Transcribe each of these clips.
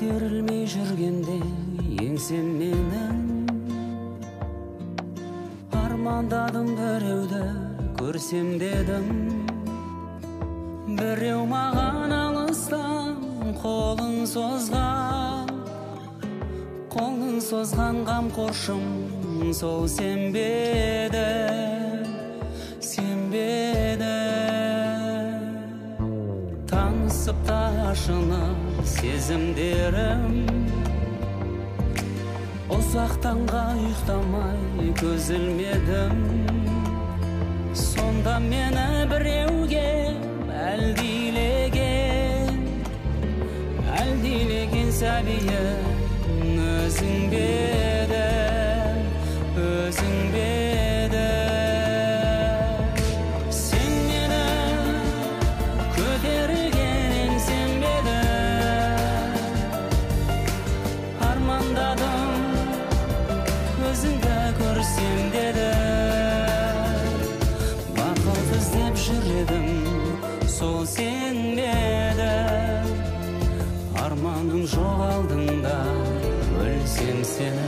көтерілмей жүргенде еңсем менің, армандадым біреуді көрсем дедім. Біреу маған алыстан қолын созған қамқоршым сол сенбеді. Танысып та ашынып сезімдерім, ұзақтанға ұйықтамай көз ілмедім. Сонда мені біреуге әлдилеген сәбиім өзің беді, өзің беді. Сен мені көтерген еңсем беді, армандадым өзіңді көрсем деді. Бақыт іздеп жүр едім, сол сен еді. Арманым жоқ алдыңда, өлсем сені.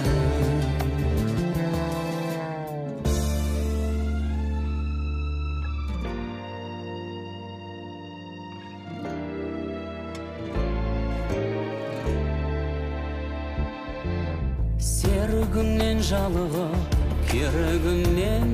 Серігімнен жалығып, керігімнен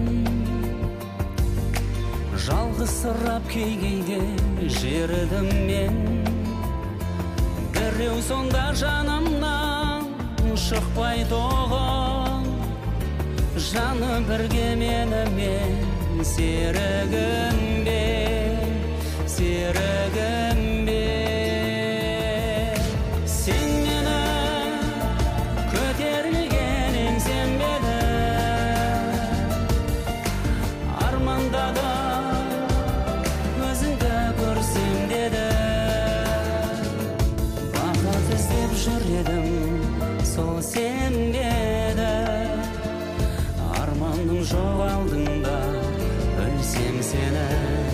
жалғызсырап кейде жерідім мен. Біреу сонда жанымнан шықпай тоғын, жаны бірге менімен серігім бе, серігім бе. Сен мені көтерілген еңсем беді, армандадым өзіңді көрсем деді. Іздеп жүр едім, сол сен еді. Арманым жоқ алдыңда, өлсем сені.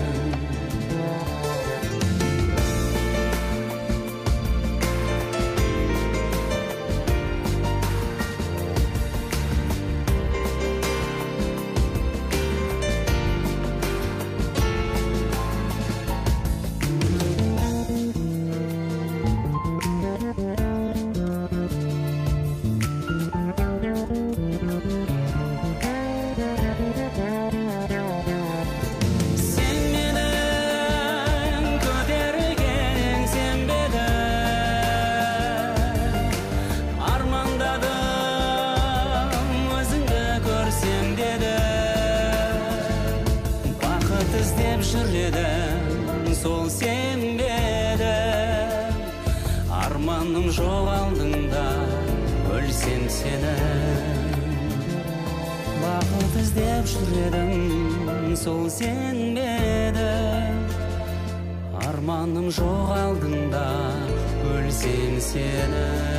Іздеп жүр едім, сол сен еді. Арманым жоқ алдыңда, өлсем сені. Бақыт іздеп жүр едім, сол сен еді. Арманым жоқ алдыңда, өлсем сені.